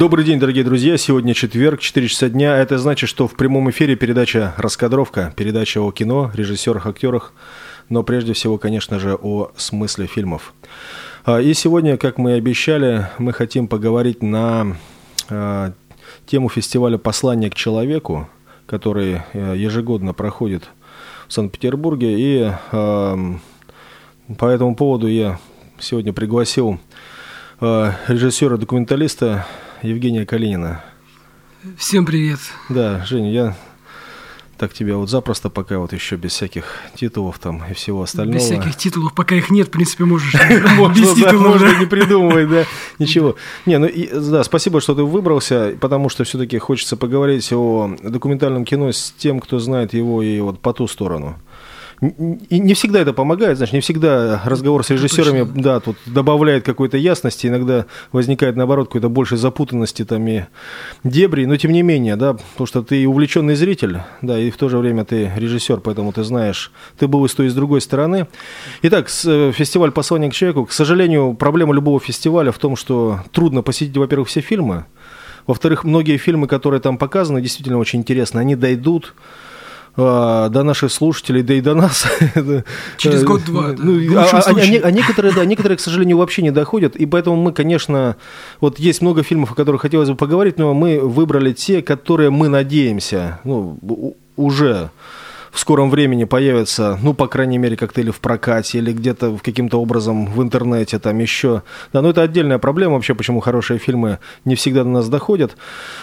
Добрый день, дорогие друзья. Сегодня четверг, 4 часа дня. Это значит, что в прямом эфире передача «Раскадровка», передача о кино, режиссерах, актерах, но прежде всего, конечно же, о смысле фильмов. И сегодня, как мы и обещали, мы хотим поговорить на тему фестиваля «Послание к человеку», который ежегодно проходит в Санкт-Петербурге. И по этому поводу я сегодня пригласил режиссера-документалиста Евгения Калинина. Всем привет. Да, Женя, я так тебя вот запросто пока вот еще без всяких титулов там и всего остального. Без всяких титулов, пока их нет, в принципе, можешь без титулов. Можно не придумывать, да, ничего. Не, ну да, спасибо, что ты выбрался, потому что все-таки хочется поговорить о документальном кино с тем, кто знает его и вот по ту сторону. И не всегда это помогает, знаешь, не всегда разговор с режиссерами, да, тут добавляет какой-то ясности, иногда возникает, наоборот, какой-то большей запутанности там и дебри, но тем не менее, да, потому что ты увлеченный зритель, да, и в то же время ты режиссер, поэтому ты знаешь, ты был и с той, и с другой стороны. Итак, фестиваль «Послание к человеку», к сожалению, проблема любого фестиваля в том, что трудно посетить, во-первых, все фильмы, во-вторых, многие фильмы, которые там показаны, действительно очень интересны, они дойдут до наших слушателей, да и до нас. Через год-два. А некоторые, к сожалению, вообще не доходят. И поэтому мы, конечно, вот есть много фильмов, о которых хотелось бы поговорить, но мы выбрали те, которые мы надеемся, уже в скором времени появятся, по крайней мере, как-то или в прокате, или где-то каким-то образом в интернете, там еще. Да, но это отдельная проблема вообще, почему хорошие фильмы не всегда до нас доходят.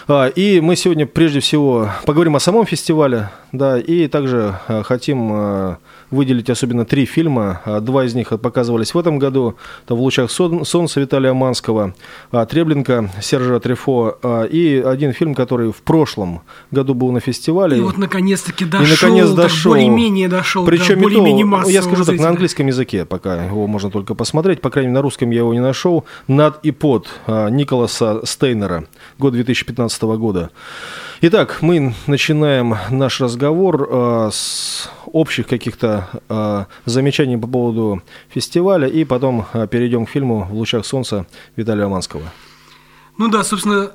И мы сегодня прежде всего поговорим о самом фестивале, да, и также хотим выделить особенно 3 фильма. 2 из них показывались в этом году. Это «В лучах солнца» Виталия Манского, «Треблинка» Сержа Трефо и один фильм, который в прошлом году был на фестивале. И вот наконец-таки дошел. Более-менее дошел. Причем более-менее массово. Я скажу так, на английском языке пока его можно только посмотреть. По крайней мере, на русском я его не нашел. «Над и под» Николаса Стейнера, год 2015 года. Итак, мы начинаем наш разговор с общих каких-то замечаний по поводу фестиваля, и потом перейдем к фильму «В лучах солнца» Виталия Манского. Собственно...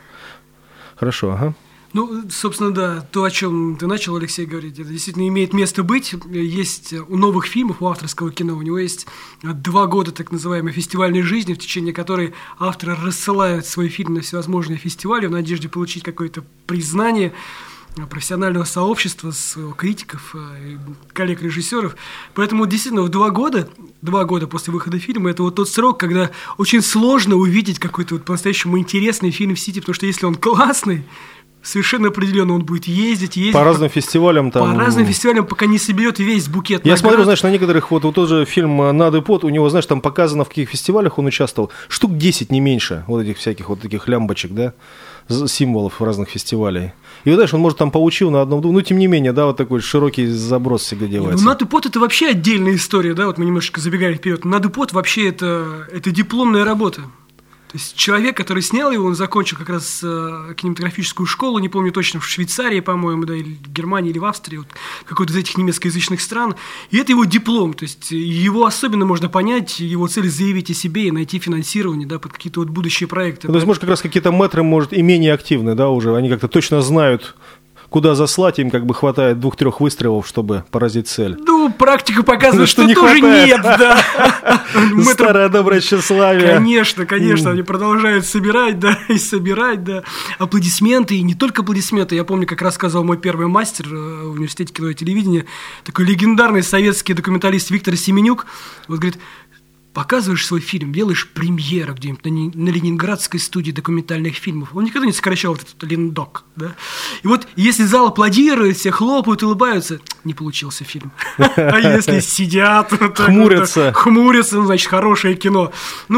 Хорошо, ага. Собственно, да, то, о чем ты начал, Алексей, говорить, это действительно имеет место быть. Есть у новых фильмов, у авторского кино, у него есть 2 года так называемой фестивальной жизни, в течение которой авторы рассылают свои фильмы на всевозможные фестивали в надежде получить какое-то признание профессионального сообщества, своих критиков, коллег-режиссеров. Поэтому действительно в 2 года после выхода фильма это вот тот срок, когда очень сложно увидеть какой-то вот по-настоящему интересный фильм в сети, потому что если он классный, совершенно определенно он будет ездить. По разным фестивалям там. По разным фестивалям, пока не соберет весь букет наград. Я смотрю, знаешь, на некоторых, вот тот же фильм «Над и под», у него, знаешь, там показано, в каких фестивалях он участвовал. Штук 10, не меньше, вот этих всяких вот таких лямбочек, да, символов разных фестивалей. И, знаешь, он, может, там поучил на одном, но тем не менее, да, вот такой широкий заброс всегда делается. «Над и под» — это вообще отдельная история, да, вот мы немножечко забегаем вперед. «Над и под» вообще это дипломная работа. То есть человек, который снял его, он закончил как раз кинематографическую школу, не помню точно, в Швейцарии, по-моему, да, или в Германии, или в Австрии, вот, какой-то из этих немецкоязычных стран. И это его диплом, то есть его особенно можно понять, его цель заявить о себе и найти финансирование, да, под какие-то вот будущие проекты. То есть, может, как раз какие-то мэтры, может, и менее активны, да, уже, они как-то точно знают, куда заслать, им как бы хватает 2-3 выстрелов, чтобы поразить цель. Практика показывает, что тоже хватает. нет, да. Старое доброе тщеславие. Конечно, они продолжают собирать, да, и собирать, да. Аплодисменты, и не только аплодисменты. Я помню, как рассказывал мой первый мастер в университете кино и телевидения, такой легендарный советский документалист Виктор Семенюк, вот говорит: показываешь свой фильм, делаешь премьеру где-нибудь на Ленинградской студии документальных фильмов. Он никогда не сокращал этот Лендок, да? И вот если зал аплодирует, все хлопают, улыбаются, не получился фильм. А если сидят, хмурятся, значит, хорошее кино.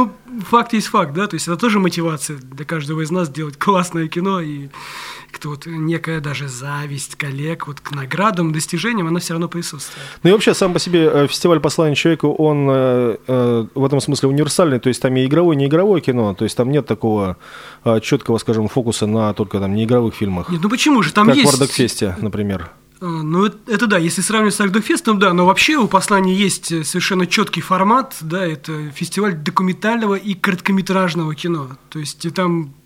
Факт есть факт, да, то есть это тоже мотивация для каждого из нас делать классное кино, и вот некая даже зависть коллег вот к наградам, достижениям, она все равно присутствует. И вообще сам по себе фестиваль «Послание человеку», он в этом смысле универсальный, то есть там и игровое, и неигровое кино, то есть там нет такого четкого, скажем, фокуса на только там неигровых фильмах. Нет, почему же, там как есть... Как в «Ардокфесте», например. Это да, если сравнивать с Ардокфестом, да, но вообще у «Послания» есть совершенно четкий формат, да, это фестиваль документального и короткометражного кино, то есть там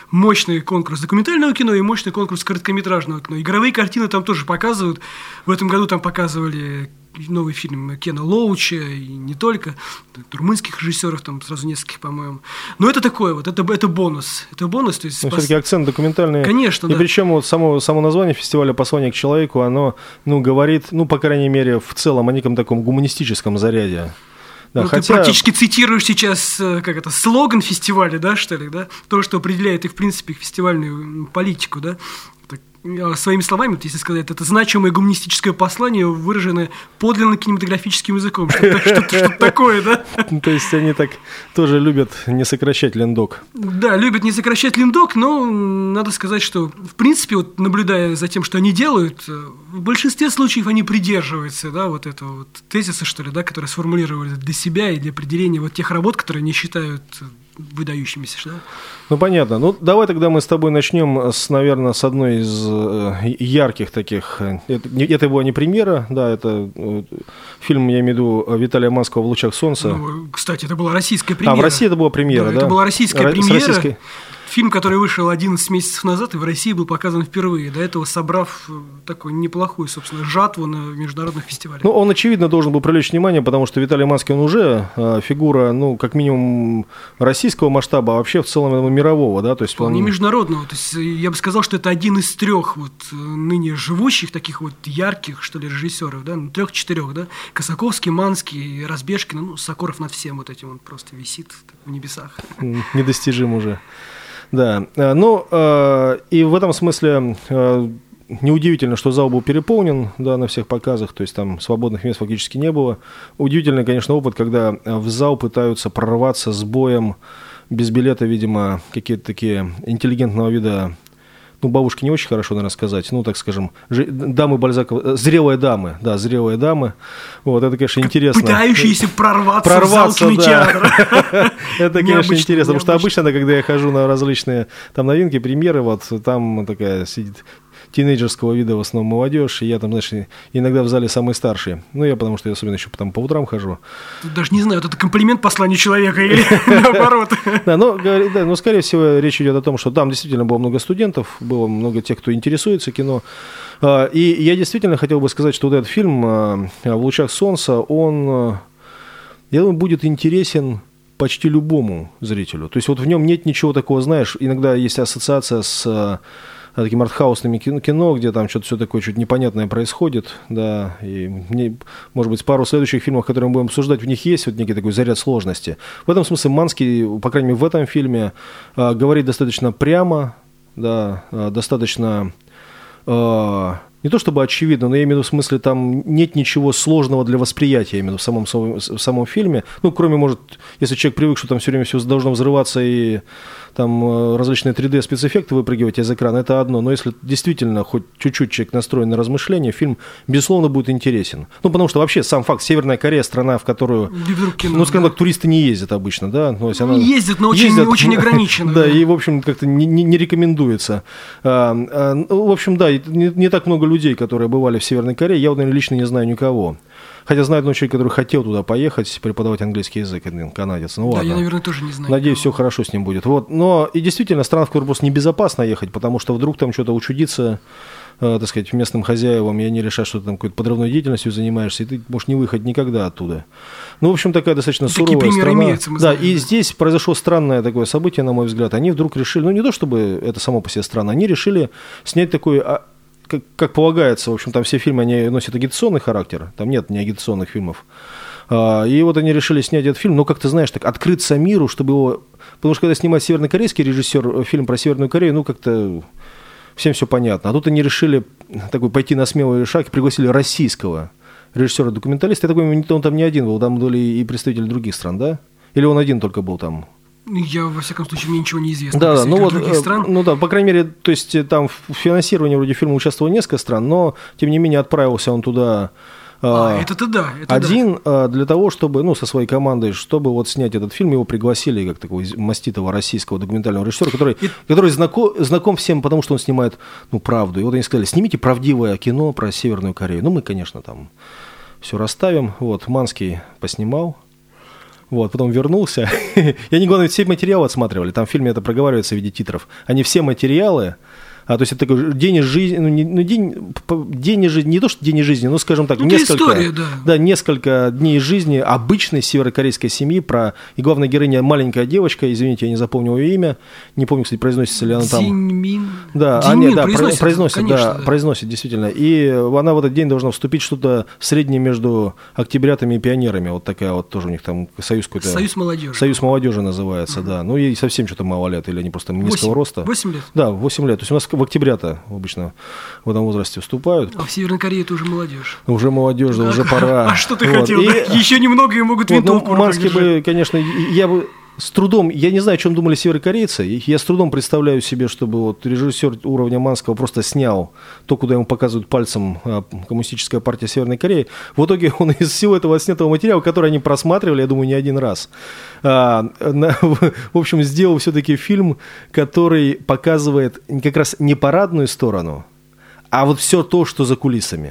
мощный конкурс документального кино и мощный конкурс короткометражного кино. Игровые картины там тоже показывают. В этом году там показывали новый фильм Кена Лоуча, и не только, румынских режиссеров, там сразу нескольких, по-моему. Но это такое вот, это бонус. Это бонус, то есть... все-таки акцент документальный. Конечно, и причем вот само название фестиваля «Послание к человеку», оно, говорит, по крайней мере, в целом о неком таком гуманистическом заряде. Да, ты практически цитируешь сейчас, слоган фестиваля, да, что ли, да? То, что определяет и, в принципе, фестивальную политику, да? Своими словами, вот если сказать, это значимое гуманистическое послание, выраженное подлинно кинематографическим языком. Что-то такое, да? То есть они так тоже любят не сокращать лендок. Да, любят не сокращать лендок, но надо сказать, что, в принципе, вот наблюдая за тем, что они делают, в большинстве случаев они придерживаются, да, вот этого вот тезиса, что ли, да, которые сформулировали для себя и для определения вот тех работ, которые они считают выдающимися, да? Понятно. Давай тогда мы с тобой начнем, наверное, с одной из ярких таких. Это была не премьера, да, это фильм, я имею в виду, Виталия Манского «В лучах солнца». Кстати, это была российская премьера. В России это была премьера, да? Это была российская премьера. Фильм, который вышел 11 месяцев назад и в России был показан впервые, до этого собрав такую неплохую, собственно, жатву на международных фестивалях. Он, очевидно, должен был привлечь внимание, потому что Виталий Манский, он уже фигура, как минимум, российского масштаба, а вообще в целом мирового, да? То есть не международного. То есть я бы сказал, что это один из трех вот ныне живущих таких вот ярких, что ли, режиссеров, да? 3-4, да? Косаковский, Манский, Разбежкин, Сокуров над всем вот этим он просто висит в небесах. Недостижим уже. Да, и в этом смысле неудивительно, что зал был переполнен, да, на всех показах, то есть там свободных мест фактически не было. Удивительный, конечно, опыт, когда в зал пытаются прорваться с боем, без билета, видимо, какие-то такие интеллигентного вида, бабушки не очень хорошо, наверное, сказать, так скажем, дамы Бальзакова, зрелые дамы, вот, это, конечно, интересно. Пытающиеся прорваться в зал кинотеатра. Это, конечно, интересно, потому что обычно, когда я хожу на различные там новинки, премьеры, вот, там такая сидит тинейджерского вида в основном молодежь, и я там, знаешь, иногда в зале самый старший. Я потому что я особенно еще там по утрам хожу. Даже не знаю, это комплимент посланию человека или наоборот. Да, скорее всего, речь идет о том, что там действительно было много студентов, было много тех, кто интересуется кино. И я действительно хотел бы сказать, что вот этот фильм «В лучах солнца», он, я думаю, будет интересен почти любому зрителю. То есть вот в нем нет ничего такого, знаешь, иногда есть ассоциация с таким артхаусным кино, где там что-то все такое чуть непонятное происходит, да, и может быть, пару следующих фильмов, которые мы будем обсуждать, в них есть вот некий такой заряд сложности. В этом смысле Манский, по крайней мере, в этом фильме говорит достаточно прямо, да, достаточно не то чтобы очевидно, но я имею в виду в смысле, там нет ничего сложного для восприятия, я имею в виду в самом фильме, кроме, может, если человек привык, что там все время все должно взрываться и там различные 3D-спецэффекты выпрыгивать из экрана, это одно. Но если действительно хоть чуть-чуть человек настроен на размышления, фильм, безусловно, будет интересен. Потому что вообще сам факт, Северная Корея — страна, в которую, скажем так, туристы не ездят обычно, да? Ездят, но очень ограниченно. Да, и, в общем, как-то не рекомендуется. В общем, да, не так много людей, которые бывали в Северной Корее, я, наверное, лично не знаю никого. Хотя знаю одного человека, который хотел туда поехать, преподавать английский язык, канадец. Да, ладно. Я, наверное, тоже не знаю. Надеюсь, все хорошо с ним будет. Вот. Но и действительно, страна, в которую просто небезопасно ехать, потому что вдруг там что-то учудится, так сказать, местным хозяевам, и они решат, что ты там какой-то подрывной деятельностью занимаешься, и ты можешь не выехать никогда оттуда. В общем, такая достаточно суровая страна. Имеются, мы знаем, и здесь произошло странное такое событие, на мой взгляд. Они вдруг решили, не то чтобы это само по себе странно, они решили снять такой... Как полагается, в общем, там все фильмы, они носят агитационный характер, там нет не агитационных фильмов. И вот они решили снять этот фильм, но, как ты знаешь, так открыться миру, чтобы его... Потому что когда снимает севернокорейский режиссер фильм про Северную Корею, как-то всем все понятно. А тут они решили пойти на смелый шаг и пригласили российского режиссера-документалиста. Я такой, он там не один был, там были и представители других стран, да? Или он один только был там? Я, во всяком случае, мне ничего не известно. Да, других стран. По крайней мере, то есть там в финансировании вроде фильма участвовало несколько стран, но, тем не менее, отправился он туда один для того, чтобы, со своей командой, чтобы вот снять этот фильм, его пригласили как такого маститого российского документального режиссера, который знаком всем, потому что он снимает, правду. И вот они сказали, снимите правдивое кино про Северную Корею. Мы, конечно, там все расставим. Вот, Манский поснимал. Вот, потом вернулся. И они, главное, все материалы отсматривали. Там в фильме это проговаривается в виде титров. Они все материалы... то есть это такой день из жизни, день из жизни, не то, что день из жизни, но, скажем так, несколько дней из жизни обычной северокорейской семьи, и главная героиня маленькая девочка, извините, я не запомнил ее имя, не помню, кстати, произносится ли она там. Зиньмин. Произносит, действительно. И она в этот день должна вступить что-то среднее между октябрятами и пионерами, вот такая вот тоже у них там союз какой-то. Союз молодежи. Союз молодежи называется, да. Ну, ей совсем что-то мало лет, или они просто низкого роста. 8 лет. Да, 8 лет. То есть у нас в октября-то обычно в этом возрасте вступают. А в Северной Корее это уже молодежь. Уже молодежь, да, уже пора. А что ты хотел? Еще немного и могут винтовку. Манский бы, конечно, я бы с трудом, я не знаю, о чем думали северокорейцы, я с трудом представляю себе, чтобы вот режиссер уровня Манского просто снял то, куда ему показывают пальцем Коммунистическая партия Северной Кореи. В итоге он из всего этого отснятого материала, который они просматривали, я думаю, не один раз, в общем, сделал все-таки фильм, который показывает как раз не парадную сторону, а вот все то, что за кулисами.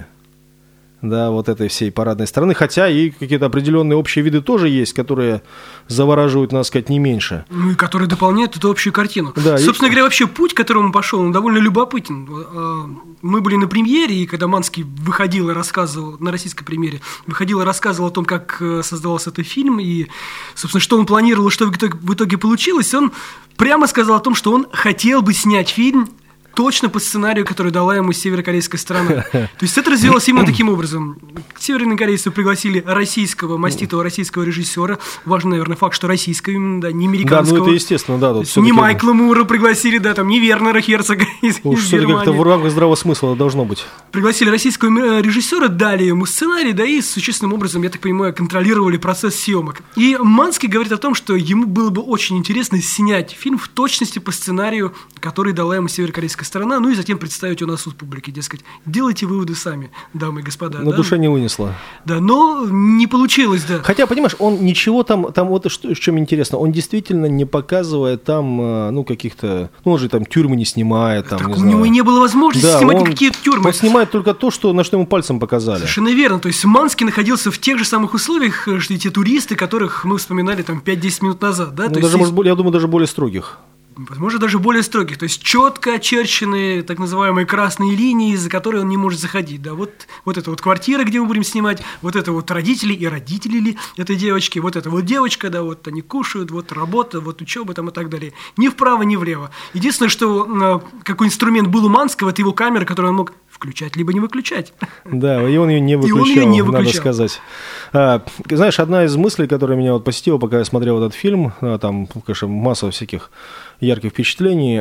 Да, вот этой всей парадной стороны, хотя и какие-то определенные общие виды тоже есть, которые завораживают, надо сказать, не меньше. Ну и которые дополняют эту общую картину. Да, собственно говоря, вообще путь, к которому он пошел, он довольно любопытен. Мы были на премьере, и когда Манский выходил и рассказывал, на российской премьере, выходил и рассказывал о том, как создавался этот фильм, и, собственно, что он планировал, что в итоге получилось, он прямо сказал о том, что он хотел бы снять фильм точно по сценарию, который дала ему северокорейская сторона. То есть это развивалось именно таким образом. Северокорейцы пригласили российского, маститого российского режиссера. Важный, наверное, факт, что российского, именно, да, не американского. Да, ну это естественно, да. Не Майкла Мура пригласили, да, там, не Вернера Херцога из Германии. Как-то в рамках здравого смысла должно быть. Пригласили российского режиссера, дали ему сценарий, да, и существенным образом, я так понимаю, контролировали процесс съемок. И Манский говорит о том, что ему было бы очень интересно снять фильм в точности по сценарию, который дала ему северокорейская сторона, ну и затем представить его на суд публики, дескать, делайте выводы сами, дамы и господа. Но да? душа не вынесла. Да, но не получилось, да. Хотя, понимаешь, он ничего там вот что, в чем интересно, он действительно не показывает там, ну, каких-то, ну, он же там тюрьмы не снимает. Там, так не у знаю. него и не было возможности снимать никакие тюрьмы. Он снимает только то, на что ему пальцем показали. Совершенно верно, то есть Манский находился в тех же самых условиях, что и те туристы, которых мы вспоминали там 5-10 минут назад. Да? Ну, то даже, есть, я думаю, даже более строгих. Возможно, даже более строгих, то есть четко очерченные так называемые красные линии, за которые он не может заходить. Да? Вот это вот квартира, где мы будем снимать, вот это вот родители и родители ли этой девочки, вот эта вот девочка, да, вот они кушают, вот работа, вот учеба там и так далее. Ни вправо, ни влево. Единственное, что какой инструмент был у Манского, это его камера, которую он мог включать, либо не выключать. Да, и он ее не выключал, надо сказать. Знаешь, одна из мыслей, которая меня вот посетила, пока я смотрел этот фильм, там, конечно, масса всяких ярких впечатлений,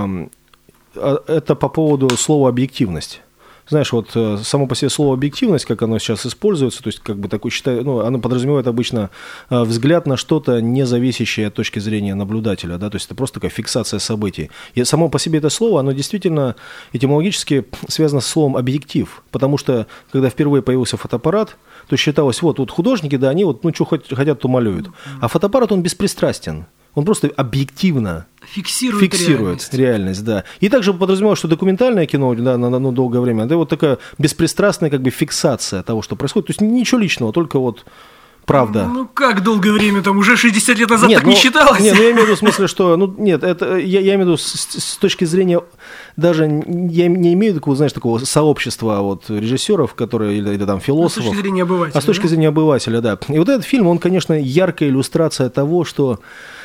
это по поводу слова «объективность». Знаешь, вот само по себе слово «объективность», как оно сейчас используется, то есть как бы такой, считаю, ну, оно подразумевает обычно взгляд на что-то, не зависящее от точки зрения наблюдателя, да, то есть это просто такая фиксация событий. И само по себе это слово, оно действительно этимологически связано с словом «объектив», потому что, когда впервые появился фотоаппарат, то считалось, вот художники, да, они вот, ну, что хотят, то малюют, а фотоаппарат, он беспристрастен. Он просто объективно фиксирует реальность, да. И также подразумевалось, что документальное кино, да, на долгое время, это вот такая беспристрастная как бы фиксация того, что происходит. То есть ничего личного, только вот правда. Ну как долгое время, там уже 60 лет назад так не считалось? Нет, я имею в виду в смысле, что, это я имею в виду с точки зрения, даже я не имею такого, знаешь, такого сообщества вот режиссеров, которые, или там философов. С точки зрения обывателя. А с точки зрения обывателя, да. И вот этот фильм, он, конечно, яркая иллюстрация того, что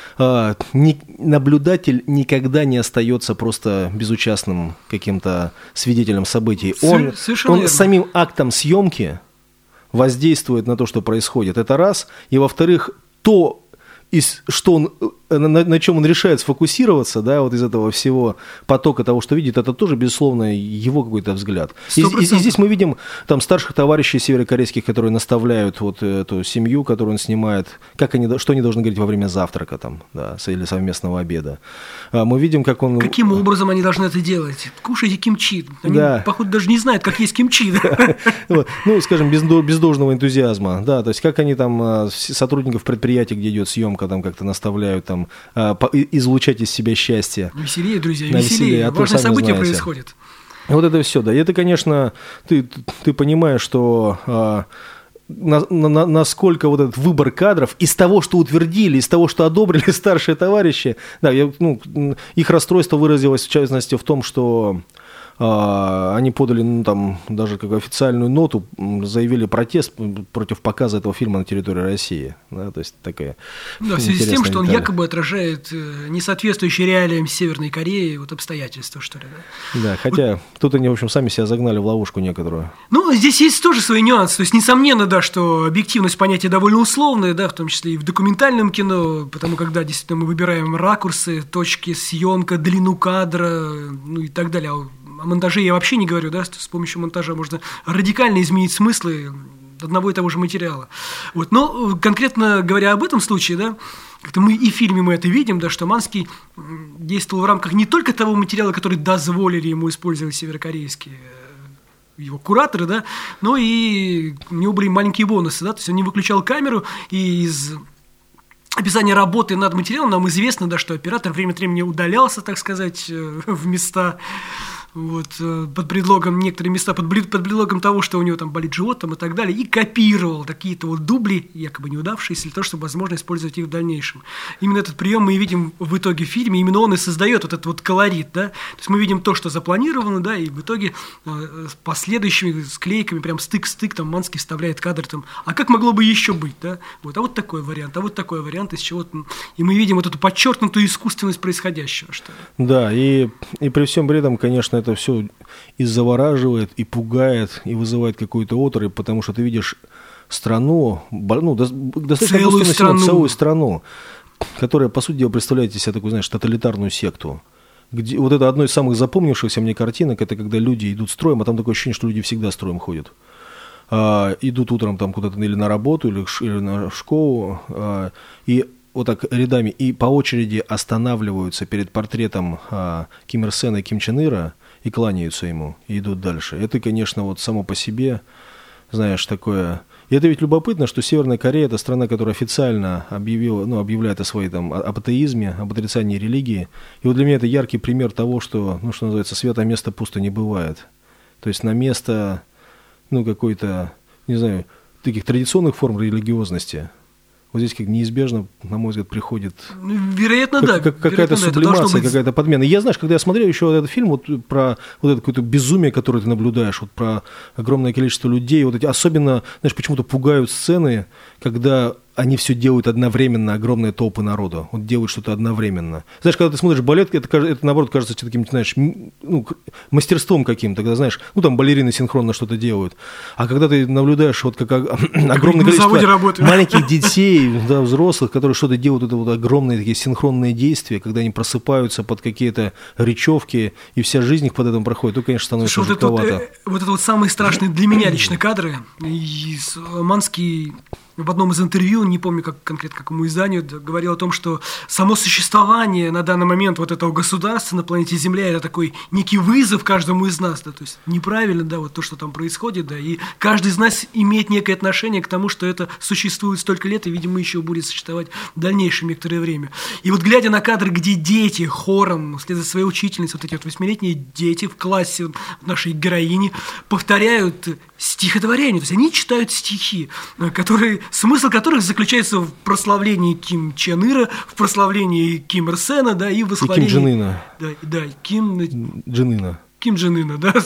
наблюдатель никогда не остается просто безучастным каким-то свидетелем событий. Он самим актом съемки воздействует на то, что происходит. Это раз. И во-вторых, то, что он, на чем он решает сфокусироваться, да, вот из этого всего потока того, что видит, это тоже, безусловно, его какой-то взгляд. И здесь мы видим там старших товарищей северокорейских, которые наставляют вот эту семью, которую он снимает, что они должны говорить во время завтрака там, да, или совместного обеда. Мы видим, как он... Каким образом они должны это делать? Кушайте кимчи. Они, походу, даже не знают, как есть кимчи. Ну, скажем, без должного энтузиазма, да, то есть как они там сотрудников предприятий, где идет съемка, там как-то наставляют там излучать из себя счастье. Веселее, друзья, веселее. Важное событие происходит. Вот это все, да. И это, конечно, ты понимаешь, что насколько вот этот выбор кадров из того, что утвердили, из того, что одобрили старшие товарищи, да, их расстройство выразилось в частности в том, что они подали, там, даже как официальную ноту, заявили протест против показа этого фильма на территории России. Да, то есть такая. Да, в связи с тем, что он якобы отражает несоответствующие реалиям Северной Кореи вот обстоятельства, что ли. Да, да, хотя тут они, в общем, сами себя загнали в ловушку некоторую. Ну, здесь есть тоже свои нюансы. То есть, несомненно, да, что объективность понятия довольно условное, да, в том числе и в документальном кино, потому когда действительно мы выбираем ракурсы, точки съемка, длину кадра, ну и так далее. О монтаже я вообще не говорю, да, с помощью монтажа можно радикально изменить смыслы одного и того же материала. Вот. Но конкретно говоря об этом случае, да, как-то мы и в фильме мы это видим, да, что Манский действовал в рамках не только того материала, который дозволили ему использовать северокорейские его кураторы, да, но и у него были маленькие бонусы, да, то есть он не выключал камеру, и из описания работы над материалом нам известно, да, что оператор время от времени удалялся, так сказать, в места, вот, под предлогом, некоторые места под предлогом того, что у него там болит живот там, и так далее, и копировал какие-то вот дубли, якобы неудавшиеся, для того, чтобы возможно использовать их в дальнейшем. Именно этот прием мы и видим в итоге в фильме, именно он и создает вот этот вот колорит, да, то есть мы видим то, что запланировано, да, и в итоге с последующими склейками, прям стык-стык, там Манский вставляет кадр, там, а как могло бы еще быть, да, вот, а вот такой вариант, из чего, и мы видим вот эту подчеркнутую искусственность происходящего, что ли. Да, и при всем при этом, конечно, это все и завораживает, и пугает, и вызывает какую-то оторопь, потому что ты видишь страну, ну, достаточно целую страну, которая, по сути дела, представляет из себя такую, знаешь, тоталитарную секту. Где, вот это одно из самых запомнившихся мне картинок, это когда люди идут строем, а там такое ощущение, что люди всегда строем ходят. Идут утром там куда-то или на работу, или на школу, и вот так рядами, и по очереди останавливаются перед портретом Ким Ир Сена и Ким Чен Ира и кланяются ему, и идут дальше. Это, конечно, вот само по себе, знаешь, такое... И это ведь любопытно, что Северная Корея – это страна, которая официально объявляет о своей там, об атеизме, об отрицании религии. И вот для меня это яркий пример того, что, ну, что называется, святое место пусто не бывает. То есть на место, ну, какой-то, не знаю, таких традиционных форм религиозности вот здесь как неизбежно, на мой взгляд, приходит вероятно, да, какая-то сублимация, какая-то подмена. И я, знаешь, когда я смотрел еще этот фильм, вот про вот это какое-то безумие, которое ты наблюдаешь, вот про огромное количество людей, вот эти особенно, знаешь, почему-то пугают сцены, когда они все делают одновременно, огромные толпы народа, вот делают что-то одновременно. Знаешь, когда ты смотришь балет, это наоборот кажется таким, знаешь, ну, мастерством каким-то, когда, знаешь, ну, там балерины синхронно что-то делают. А когда ты наблюдаешь вот как огромное количество маленьких детей, да, взрослых, которые что-то делают, это вот огромные такие синхронные действия, когда они просыпаются под какие-то речевки, и вся жизнь их под этим проходит, то, конечно, становится жутковато. Вот это вот самые страшные для меня лично кадры. Манский в одном из интервью, не помню как конкретно какому изданию, говорил о том, что само существование на данный момент вот этого государства на планете Земля – это такой некий вызов каждому из нас, да, то есть неправильно, да, вот то, что там происходит, да, и каждый из нас имеет некое отношение к тому, что это существует столько лет и, видимо, еще будет существовать в дальнейшем некоторое время. И вот глядя на кадры, где дети хором, вслед за своей учительницей, вот эти вот 8-летние дети в классе нашей героини повторяют стихотворение, то есть они читают стихи, смысл которых заключается в прославлении Ким Чен Ира, в прославлении Ким Ир Сена, да, и в восхвалении... И Ким Джен Ына. Да, Ким Джен Ына. Ким Джен Ына, да,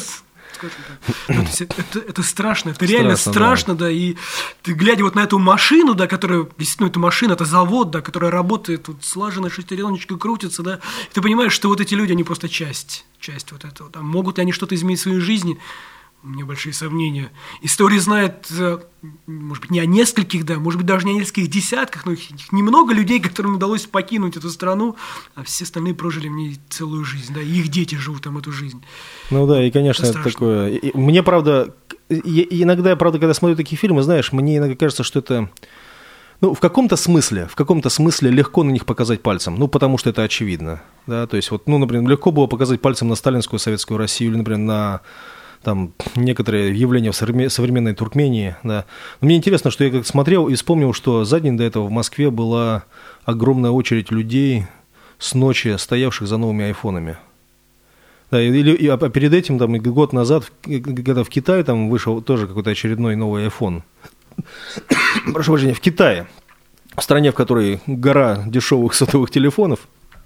это страшно, это реально страшно, да, и ты, глядя вот на эту машину, да, которая, действительно, это машина, это завод, да, которая работает, вот слаженно шестереночка крутится, да, и ты понимаешь, что вот эти люди, они просто часть вот этого, да, могут ли они что-то изменить в своей жизни? У меня большие сомнения. История знает, может быть, не о нескольких, да, может быть, даже не о нескольких десятках, но их немного людей, которым удалось покинуть эту страну, а все остальные прожили в ней целую жизнь, да, и их дети живут там эту жизнь. Ну да, и, конечно, это такое... Мне, правда, иногда, когда смотрю такие фильмы, знаешь, мне иногда кажется, что это... Ну, в каком-то смысле легко на них показать пальцем, ну, потому что это очевидно, да, то есть, вот, ну, например, легко было показать пальцем на сталинскую советскую Россию или, например, на... там некоторые явления в современной Туркмении, да. Но мне интересно, что я как смотрел и вспомнил, что за день до этого в Москве была огромная очередь людей с ночи, стоявших за новыми айфонами. Да, а перед этим, там, год назад, когда в Китае там вышел тоже какой-то очередной новый айфон, прошу прощения, в Китае, в стране, в которой гора дешевых сотовых телефонов,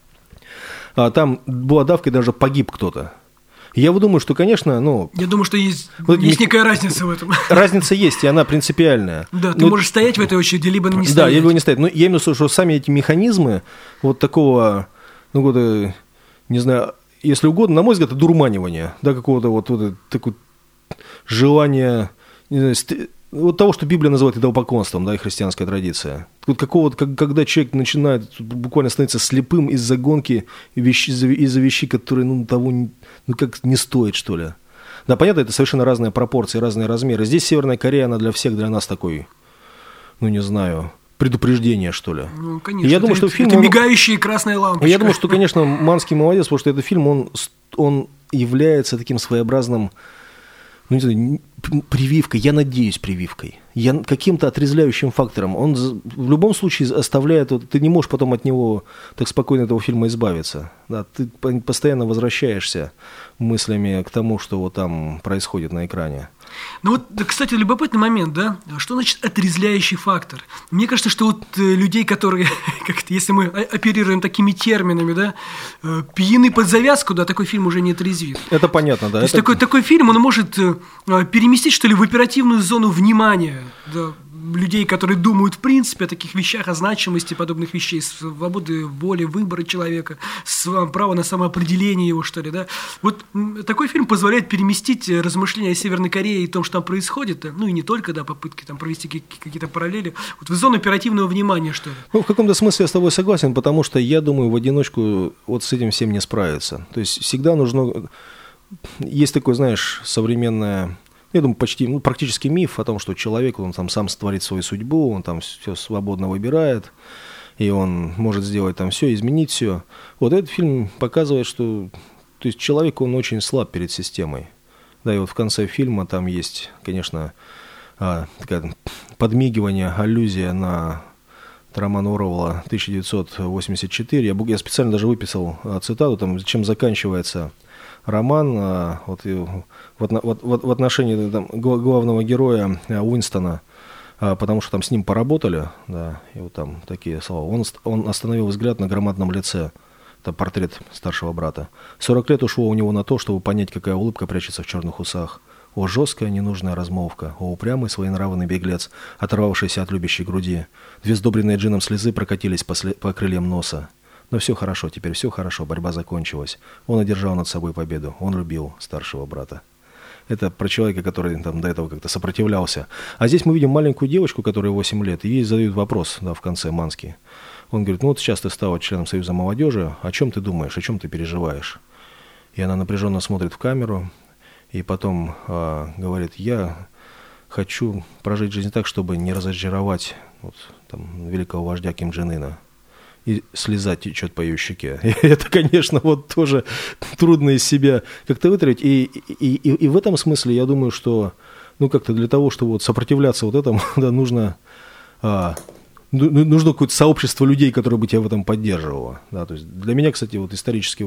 там была давка, и даже погиб кто-то. Я думаю, что, конечно, Я думаю, что есть некая разница в этом. Разница есть, и она принципиальная. Да, ты можешь стоять в этой очереди, либо не стоять. Да, либо не стоять. Но я имею в виду, что сами эти механизмы вот такого, не знаю, если угодно, на мой взгляд, это дурманивание, да, какого-то вот такое желание, не знаю, вот того, что Библия называет идолопоклонством, да, и христианская традиция. Вот когда человек начинает буквально становиться слепым из-за гонки, из-за вещей, которые, того, как не стоит, что ли. Да, понятно, это совершенно разные пропорции, разные размеры. Здесь Северная Корея, она для всех, для нас такой, не знаю, предупреждение, что ли. Конечно. Я думаю, что фильм, это мигающие красные лампочки. Я думаю, что, конечно, Манский молодец, потому что этот фильм, он является таким своеобразным, не знаю, прививкой, я надеюсь, прививкой. Каким-то отрезвляющим фактором. Он в любом случае оставляет, ты не можешь потом от него так спокойно этого фильма избавиться. Да, ты постоянно возвращаешься мыслями к тому, что там происходит на экране. Кстати, любопытный момент, да? Что значит отрезвляющий фактор? Мне кажется, что людей, которые, если мы оперируем такими терминами, да, пьяны под завязку, да, такой фильм уже не отрезвит. Это понятно, да. То есть такой фильм, он может переместить, что ли, в оперативную зону внимания, да, людей, которые думают в принципе о таких вещах, о значимости подобных вещей, свободы воли, выбора человека, право на самоопределение его, что ли, да. Вот такой фильм позволяет переместить размышления о Северной Корее и том, что там происходит, и не только, да, попытки там провести какие-то параллели, в зону оперативного внимания, что ли. В каком-то смысле я с тобой согласен, потому что я думаю, в одиночку с этим всем не справиться. То есть всегда нужно... Есть такое, знаешь, современное... Я думаю, практически миф о том, что человек, он там сам творит свою судьбу, он там все свободно выбирает, и он может сделать там все, изменить все. Вот этот фильм показывает, что то есть человек, он очень слаб перед системой. Да, и в конце фильма там есть, конечно, такое подмигивание, аллюзия на роман Оруэлла 1984. Я специально даже выписал цитату, там, чем заканчивается роман в отношении главного героя Уинстона, потому что там с ним поработали, да, и там такие слова. Он остановил взгляд на громадном лице. Это портрет старшего брата. 40 лет ушло у него на то, чтобы понять, какая улыбка прячется в черных усах. О, жесткая, ненужная размолвка. О, упрямый, своенравный беглец, оторвавшийся от любящей груди. Две сдобренные джином слезы прокатились по крыльям носа. Но все хорошо, теперь все хорошо, борьба закончилась. Он одержал над собой победу. Он любил старшего брата. Это про человека, который там до этого как-то сопротивлялся. А здесь мы видим маленькую девочку, которой 8 лет, и ей задают вопрос, да, в конце Манский. Он говорит, сейчас ты стала членом Союза молодежи, о чем ты думаешь, о чем ты переживаешь? И она напряженно смотрит в камеру, и потом говорит, я хочу прожить жизнь так, чтобы не разочаровать великого вождя Ким Чен Ына. И слеза течет по ее щеке. И это, конечно, тоже трудно из себя как-то вытравить. И в этом смысле я думаю, что как-то для того, чтобы сопротивляться этому, да, нужно какое-то сообщество людей, которое бы тебя в этом поддерживало. Да, то есть для меня, кстати, исторически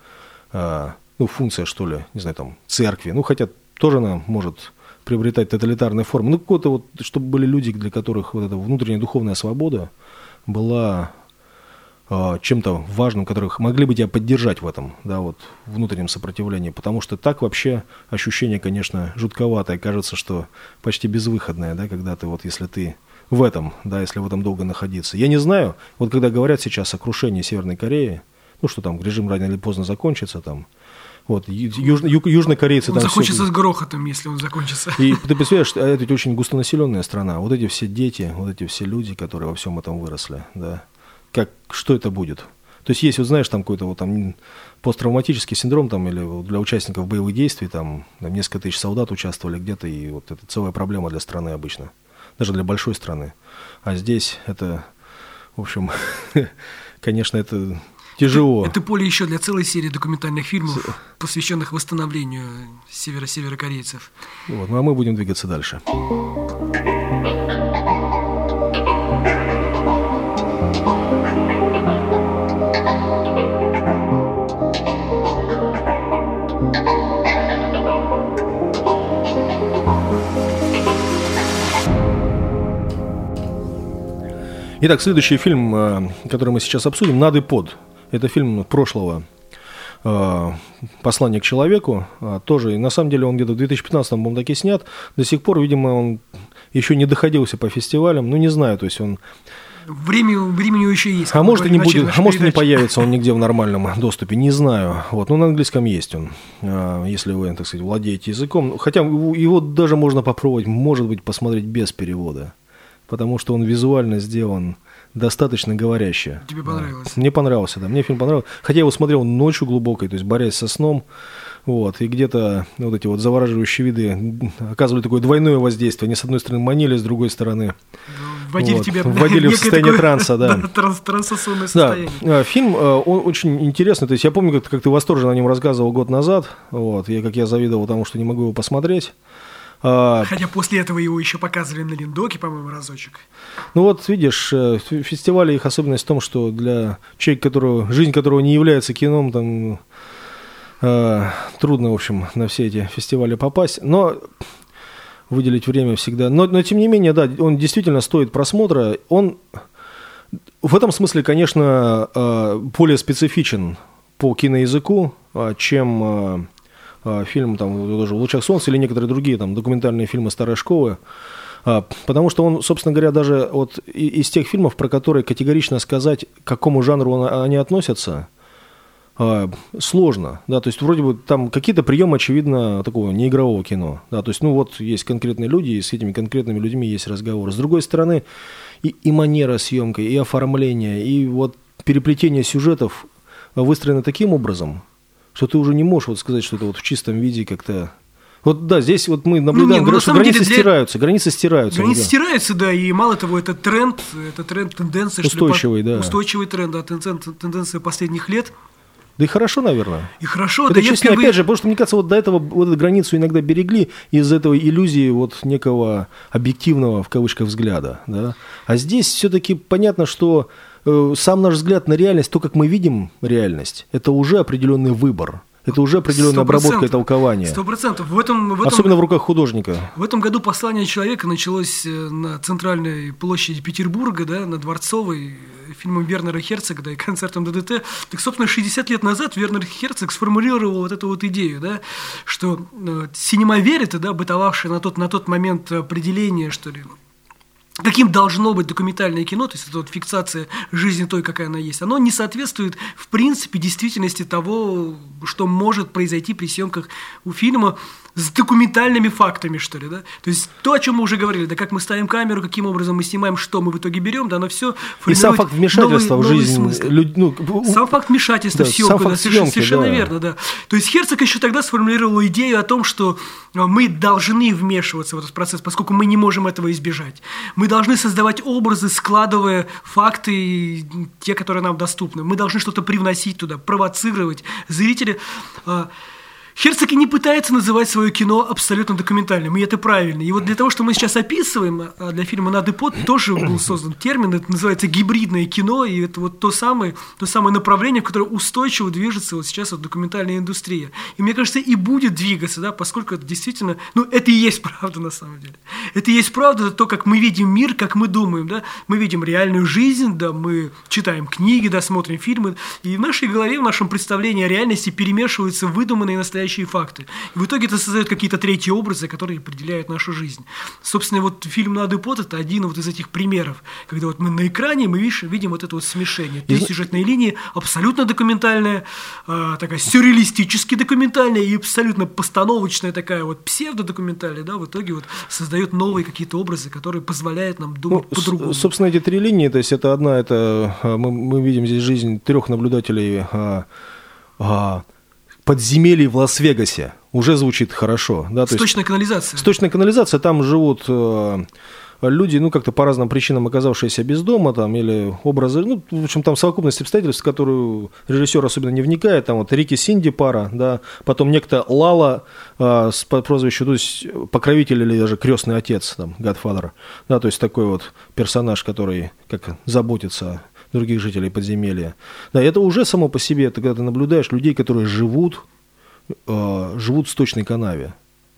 функция, что ли, не знаю, церкви, хотя тоже она может приобретать тоталитарные формы. Какое-то чтобы были люди, для которых эта внутренняя духовная свобода была чем-то важным, которых могли бы тебя поддержать в этом, да, внутреннем сопротивлении, потому что так вообще ощущение, конечно, жутковатое, кажется, что почти безвыходное, да, когда ты если ты в этом, да, если в этом долго находиться. Я не знаю, когда говорят сейчас о крушении Северной Кореи, что там режим рано или поздно закончится, там, южнокорейцы... Он закончится с грохотом, если он закончится. И ты представляешь, это ведь очень густонаселенная страна, эти все дети, эти все люди, которые во всем этом выросли, да. Что это будет? То есть есть, знаешь, там какой-то посттравматический синдром, или для участников боевых действий, там несколько тысяч солдат участвовали где-то, и это целая проблема для страны обычно, даже для большой страны. А здесь это, в общем, конечно, это тяжело. Это поле еще для целой серии документальных фильмов, посвященных восстановлению северокорейцев. А мы будем двигаться дальше. Итак, следующий фильм, который мы сейчас обсудим, «Над и под». Это фильм прошлого, «Послание к человеку». Тоже, на самом деле, он где-то в 2015-м, по-моему, таки снят. До сих пор, видимо, он еще не доходился по фестивалям. Ну, не знаю, то есть он... Времени еще есть. А может, и не будет, а может, не появится он нигде в нормальном доступе, не знаю. Вот, но на английском есть он, если вы, так сказать, владеете языком. Хотя его даже можно попробовать, может быть, посмотреть без перевода, потому что он визуально сделан достаточно говоряще. Тебе понравилось? Мне понравился, да, мне фильм понравился. Хотя я его смотрел ночью глубокой, то есть борясь со сном. Вот, и где-то вот эти вот завораживающие виды оказывали такое двойное воздействие. Они, с одной стороны, манили, с другой стороны... Вводили вот, тебя вводили в состояние транса, да. Трансационное состояние. Да, фильм он очень интересный. То есть я помню, как ты восторженно о нем рассказывал год назад. Вот, как я завидовал тому, что не могу его посмотреть. Хотя после этого его еще показывали на Линдоке, по-моему, разочек. Ну вот, видишь, фестивали, их особенность в том, что для человека, жизнь которого не является кином, там трудно, в общем, на все эти фестивали попасть. Но выделить время всегда. Но тем не менее, да, он действительно стоит просмотра. Он в этом смысле, конечно, более специфичен по киноязыку, чем фильм там, даже «В лучах солнца» или некоторые другие там, документальные фильмы старой школы. Потому что он, собственно говоря, даже вот из тех фильмов, про которые категорично сказать, к какому жанру они относятся, сложно, да, то есть вроде бы там какие-то приемы, очевидно, такого неигрового кино, да, то есть, ну вот есть конкретные люди, и с этими конкретными людьми есть разговор. С другой стороны, и манера съемки, и оформление, и вот переплетение сюжетов выстроены таким образом, что ты уже не можешь вот сказать, что это вот в чистом виде как-то... Вот да, здесь вот мы наблюдаем, что границы стираются. Границы стираются, да, и мало того, это тренд, тенденция. Устойчивый, да. Устойчивый тренд, да, тенденция последних лет. Да и хорошо, наверное. И хорошо, это честно, опять же, потому что, мне кажется, вот до этого вот эту границу иногда берегли из этого иллюзии вот некого объективного, в кавычках, взгляда, да. А здесь все-таки понятно, что сам наш взгляд на реальность, то, как мы видим реальность, это уже определенный выбор. Это уже определенная обработка и толкование. 100%. Особенно в руках художника. В этом году «Послание человека» началось на центральной площади Петербурга, да, на Дворцовой, фильмом Вернера Херцога, да, и концертом ДДТ. Так, собственно, 60 лет назад Вернер Херцог сформулировал вот эту вот идею, да, что синемаверы, да, бытовавшие на тот момент определение, что ли, каким должно быть документальное кино, то есть это вот фиксация жизни той, какая она есть, оно не соответствует, в принципе, действительности того, что может произойти при съемках у фильма с документальными фактами, что ли, да? То есть то, о чем мы уже говорили, да, как мы ставим камеру, каким образом мы снимаем, что мы в итоге берем, да, оно все формирует. И сам факт вмешательства в жизнь. Сам факт вмешательства в съемку, да, совершенно верно, да. То есть Херцог еще тогда сформулировал идею о том, что мы должны вмешиваться в этот процесс, поскольку мы не можем этого избежать. Мы должны создавать образы, складывая факты, те, которые нам доступны. Мы должны что-то привносить туда, провоцировать зрителя. Херцог и не пытается называть свое кино абсолютно документальным, и это правильно. И вот для того, что мы сейчас описываем, для фильма «Над и под» тоже был создан термин, это называется гибридное кино, и это вот то самое направление, в которое устойчиво движется вот сейчас вот документальная индустрия. И мне кажется, и будет двигаться, да, поскольку это действительно, это и есть правда на самом деле. Это и есть правда, это то, как мы видим мир, как мы думаем, да. Мы видим реальную жизнь, да, мы читаем книги, да, смотрим фильмы, и в нашей голове, в нашем представлении о реальности перемешиваются выдуманные настоящие факты. И в итоге это создает какие-то третьи образы, которые определяют нашу жизнь. Собственно, вот фильм «Над и под» — это один вот из этих примеров, когда вот мы на экране мы видим вот это вот смешение. Три сюжетные линии, абсолютно документальная, такая сюрреалистически документальная и абсолютно постановочная такая вот псевдодокументальная, да, в итоге вот создает новые какие-то образы, которые позволяют нам думать по-другому. Собственно, эти три линии, то есть это одна, это мы видим здесь жизнь трех наблюдателей подземелье в Лас-Вегасе. Уже звучит хорошо. Да? Сточная канализация. Сточная канализация, там живут люди, как-то по разным причинам оказавшиеся без дома, там, или образы, в общем, там совокупность обстоятельств, в которую режиссер особенно не вникает, там вот Рики Синди пара, да, потом некто Лала по прозвищу, то есть покровитель или даже крестный отец, там, Godfather, да, то есть такой вот персонаж, который как заботится о других жителей подземелья. Да, это уже само по себе, когда ты наблюдаешь людей, которые живут в сточной канаве.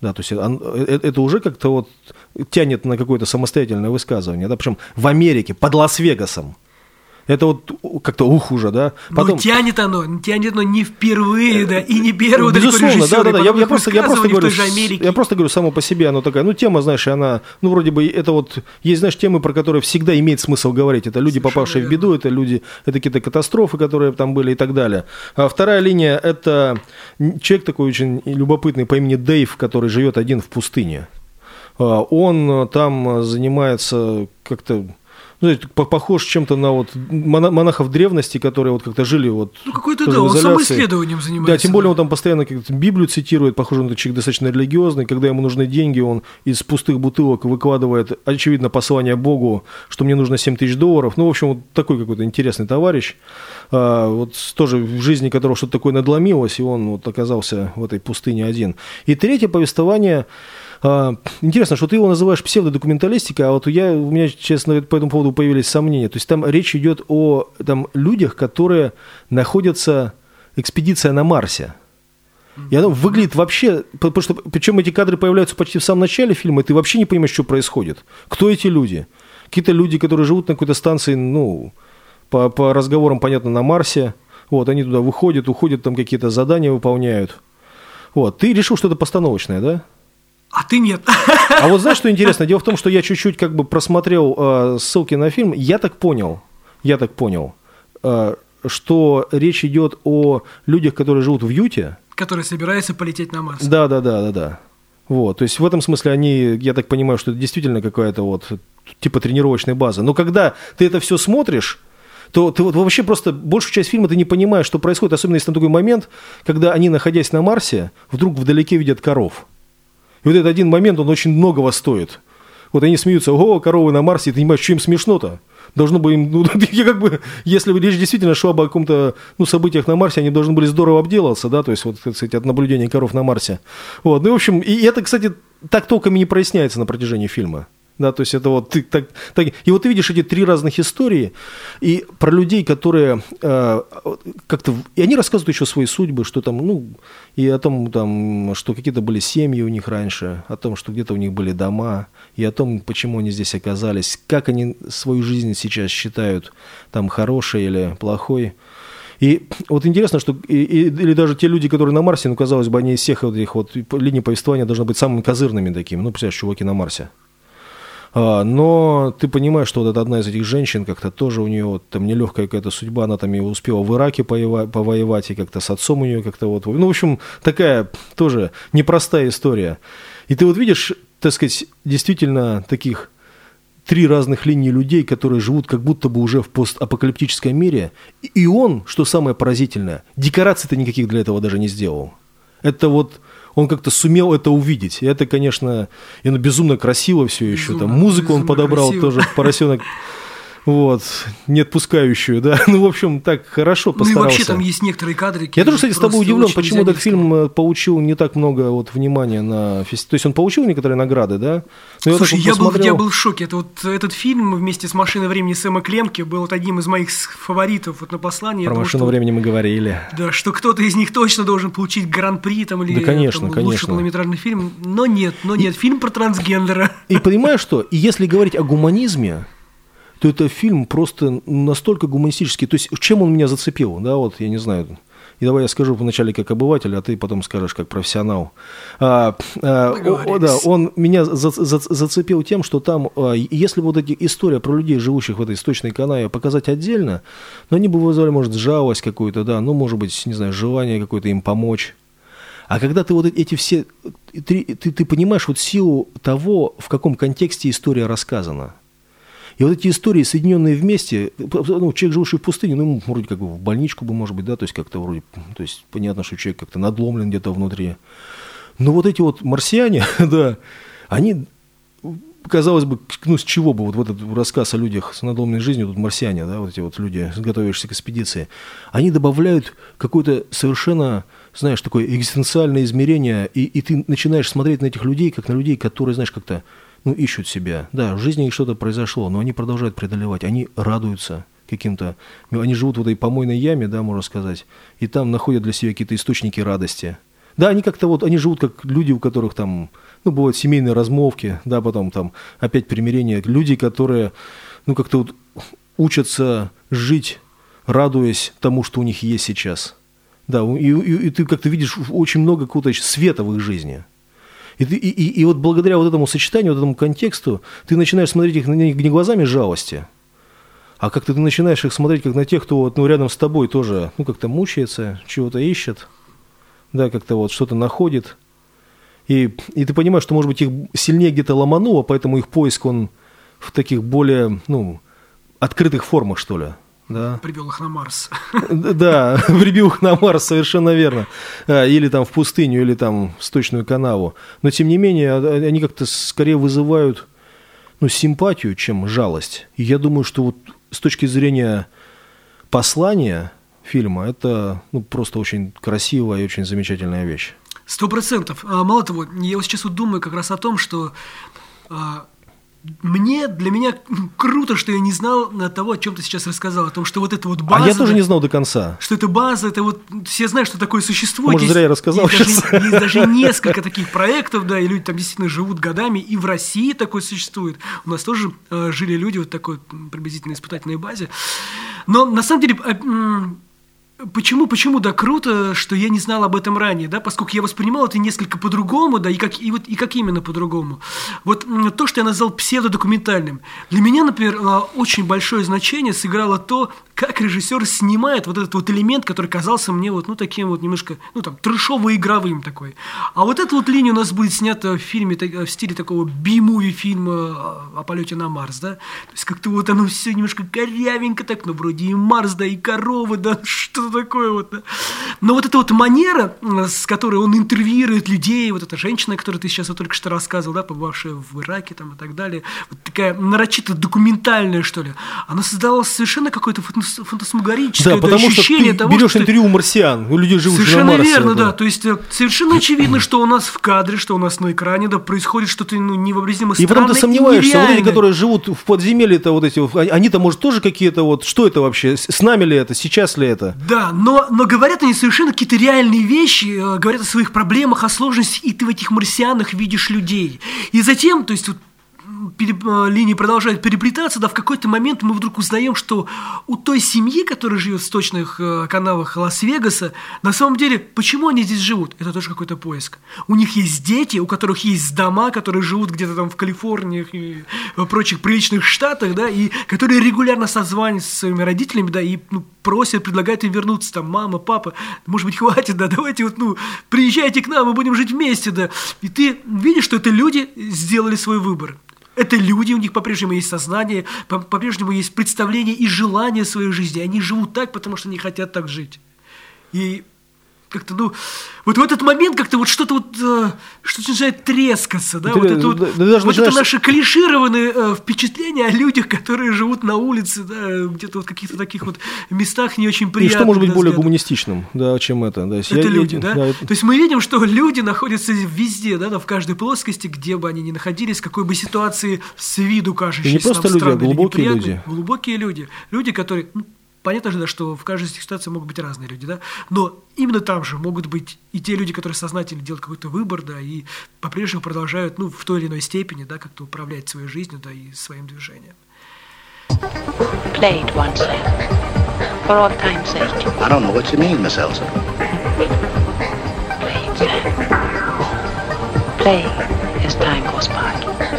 Да, то есть это уже как-то вот тянет на какое-то самостоятельное высказывание, да, причем в Америке, под Лас-Вегасом. Это вот как-то уже, да. Потом... тянет оно не впервые, да, и не первого. Безусловно, да. Я просто говорю, само по себе оно такая, тема, знаешь, она, вроде бы, это вот, есть, знаешь, темы, про которые всегда имеет смысл говорить. Это люди, попавшие в беду, это какие-то катастрофы, которые там были и так далее. А вторая линия, это человек такой очень любопытный по имени Дэйв, который живет один в пустыне. Он там занимается как-то... похож чем-то на вот монахов древности, которые вот как-то жили вот... какой-то, да, он самоисследованием занимается. Да, тем более он там постоянно как-то Библию цитирует, похоже, он человек достаточно религиозный, когда ему нужны деньги, он из пустых бутылок выкладывает, очевидно, послание Богу, что мне нужно $7000. В общем, вот такой какой-то интересный товарищ, вот тоже в жизни которого что-то такое надломилось, и он вот оказался в этой пустыне один. И третье повествование... Интересно, что ты его называешь псевдодокументалистикой, а вот у меня, честно, по этому поводу появились сомнения. То есть там речь идет о людях, которые находятся, экспедиция на Марсе. И оно выглядит вообще, причем эти кадры появляются почти в самом начале фильма, и ты вообще не понимаешь, что происходит. Кто эти люди? Какие-то люди, которые живут на какой-то станции, по разговорам, понятно, на Марсе. Вот, они туда выходят, уходят, там какие-то задания выполняют. Вот, ты решил, что это постановочное, да? А ты нет. А вот знаешь, что интересно? Дело в том, что я чуть-чуть как бы просмотрел ссылки на фильм. Я так понял, что речь идет о людях, которые живут в Юте. Которые собираются полететь на Марс. Да. Вот, то есть в этом смысле они, я так понимаю, что это действительно какая-то вот типа тренировочная база. Но когда ты это все смотришь, то ты вот вообще просто большую часть фильма ты не понимаешь, что происходит. Особенно если там такой момент, когда они, находясь на Марсе, вдруг вдалеке видят коров. И вот этот один момент, он очень многого стоит. Вот они смеются, коровы на Марсе, и ты понимаешь, что им смешно-то? Должно бы им, если бы речь действительно шла бы о каком-то, событиях на Марсе, они должны были здорово обделаться, да, то есть, вот, кстати, от наблюдения коров на Марсе. Вот, в общем, и это, кстати, так толком и не проясняется на протяжении фильма. Да, то есть это вот и вот ты видишь эти три разных истории и про людей, которые как-то и они рассказывают еще свои судьбы, что там, и о том, там, что какие-то были семьи у них раньше, о том, что где-то у них были дома, и о том, почему они здесь оказались, как они свою жизнь сейчас считают там хорошей или плохой. И вот интересно, что или даже те люди, которые на Марсе, казалось бы, они из всех вот этих вот линий повествования должны быть самыми козырными такими, представляешь, чуваки на Марсе. Но ты понимаешь, что вот это одна из этих женщин, как-то тоже у нее вот, там нелегкая какая-то судьба, она там и успела в Ираке повоевать, и как-то с отцом у нее как-то вот... в общем, такая тоже непростая история. И ты вот видишь, так сказать, действительно таких три разных линии людей, которые живут как будто бы уже в постапокалиптическом мире. И он, что самое поразительное, декораций-то никаких для этого даже не сделал. Это вот... Он как-то сумел это увидеть. И это, конечно, безумно красиво все еще. Там музыку он подобрал красиво. Тоже, поросенок. Вот, не отпускающую, да. В общем, так хорошо постарался. И вообще там есть некоторые кадры. Я тоже, кстати, с тобой удивлен, почему этот фильм получил не так много внимания на фестивале. То есть он получил некоторые награды, да? Слушай, я был в шоке. Это вот этот фильм вместе с «Машиной времени» Сэма Клемки был вот одним из моих фаворитов вот на послании. Про «Машину времени» мы говорили. Да, что кто-то из них точно должен получить гран-при там, или да, конечно, лучший полнометражный фильм. Но нет, фильм про трансгендера. И понимаешь что? И если говорить о гуманизме, то это фильм просто настолько гуманистический. То есть, чем он меня зацепил, да, вот, я не знаю. И давай я скажу вначале как обыватель, а ты потом скажешь как профессионал. Да, он меня зацепил тем, что там, если вот эти истории про людей, живущих в этой источной канаве, показать отдельно, но они бы вызвали, может, жалость какую-то, да, может быть, не знаю, желание какое-то им помочь. А когда ты вот эти все, ты понимаешь вот силу того, в каком контексте история рассказана. И вот эти истории, соединенные вместе, человек, живущий в пустыне, ему вроде как бы в больничку бы, может быть, да, то есть как-то вроде, то есть понятно, что человек как-то надломлен где-то внутри. Но вот эти вот марсиане, да, они, казалось бы, с чего бы вот этот рассказ о людях с надломленной жизнью, тут марсиане, да, вот эти вот люди, готовящиеся к экспедиции, они добавляют какое-то совершенно, знаешь, такое экзистенциальное измерение, и ты начинаешь смотреть на этих людей, как на людей, которые, знаешь, как-то ищут себя. Да, в жизни их что-то произошло, но они продолжают преодолевать, они радуются каким-то... Они живут в этой помойной яме, да, можно сказать, и там находят для себя какие-то источники радости. Да, они как-то вот, они живут как люди, у которых там, ну, бывают семейные размолвки, да, потом там опять примирение. Люди, которые, ну, как-то вот учатся жить, радуясь тому, что у них есть сейчас. Да, и ты как-то видишь очень много какого-то света в их жизни. И вот благодаря вот этому сочетанию, вот этому контексту, ты начинаешь смотреть их на них не глазами жалости, а как-то ты начинаешь их смотреть как на тех, кто вот, ну, рядом с тобой тоже, ну, как-то мучается, чего-то ищет, да, как-то вот что-то находит. И ты понимаешь, что, может быть, их сильнее где-то ломануло, поэтому их поиск, он в таких более, ну, открытых формах, что ли. Да. Привел их на Марс. Да, прибил их на Марс, совершенно верно. Или там в пустыню, или там в сточную канаву. Но, тем не менее, они как-то скорее вызывают, ну, симпатию, чем жалость. И я думаю, что вот с точки зрения послания фильма, это, ну, просто очень красивая и очень замечательная вещь. 100%. Мало того, я вот сейчас вот думаю как раз о том, что для меня круто, что я не знал того, о чем ты сейчас рассказал, о том, что вот это вот база... А я тоже не знал до конца. Что это база, это вот... Все знают, что такое существует. Может, зря я рассказал сейчас. Есть даже несколько таких проектов, да, и люди там действительно живут годами, и в России такое существует. У нас тоже жили люди вот такой приблизительно испытательной базе. Но на самом деле... Почему, да, круто, что я не знал об этом ранее, да, поскольку я воспринимал это несколько по-другому, да, и как именно по-другому. Вот то, что я назвал псевдодокументальным, для меня, например, очень большое значение сыграло то, как режиссер снимает вот этот вот элемент, который казался мне вот, ну, таким вот немножко, ну, там, трэшово-игровым такой. А вот эту вот линию у нас будет снята в фильме, в стиле такого би-муви фильма о полете на Марс, да, то есть как-то вот оно все немножко корявенько так, ну, вроде и Марс, да, и коровы, да, что такое вот, да. Но вот эта вот манера, с которой он интервьюирует людей, вот эта женщина, о которой ты сейчас вот только что рассказывал, да, побывавшая в Ираке там и так далее, вот такая нарочито документальная, что ли, она создавала совершенно какое-то фантасмагорическое, да, потому ощущение что ты того, берешь что... интервью у марсиан, у людей живут на Марсе. Совершенно верно, да, то есть совершенно очевидно, что у нас в кадре, что у нас на экране, да, происходит что-то, ну, невообразимо странное и потом ты сомневаешься, вот эти, нереальное. которые живут в подземелье-то вот эти, они-то, может, тоже какие-то вот, что это вообще, с нами ли это, сейчас ли это? Да, но говорят они совершенно какие-то реальные вещи, говорят о своих проблемах, о сложностях, и ты в этих марсианах видишь людей. И затем, то есть вот, линии продолжают переплетаться, да, в какой-то момент мы вдруг узнаем, что у той семьи, которая живет в сточных канавах Лас-Вегаса, на самом деле, почему они здесь живут? Это тоже какой-то поиск. У них есть дети, у которых есть дома, которые живут где-то там в Калифорнии и в прочих приличных штатах, да, и которые регулярно созваниваются со своими родителями, да, и, ну, просят, предлагают им вернуться, там, мама, папа, может быть, хватит, да, давайте вот, ну, приезжайте к нам, мы будем жить вместе, да. И ты видишь, что это люди сделали свой выбор. Это люди, у них по-прежнему есть сознание, по-прежнему есть представление и желание своей жизни. Они живут так, потому что они хотят так жить. И как-то, ну, вот в этот момент как-то вот что-то вот, что-то начинает трескаться, да, вот это вот наши клишированные впечатления о людях, которые живут на улице, да, где-то вот в каких-то таких вот местах не очень приятных. И что может быть более гуманистичным, да, чем это? Да, это люди, да? То есть мы видим, что люди находятся везде, да, в каждой плоскости, где бы они ни находились, в какой бы ситуации с виду кажущейся. И не просто люди, а глубокие люди. Глубокие люди. Люди, которые... Понятно же, да, что в каждой ситуации могут быть разные люди, да, но именно там же могут быть и те люди, которые сознательно делают какой-то выбор, да, и по-прежнему продолжают, ну, в той или иной степени, да, как-то управлять своей жизнью, да, и своим движением. Play it once, for all time's sake. I don't know what you mean, Miss Elsa. Play it, Sam. Play as time goes by.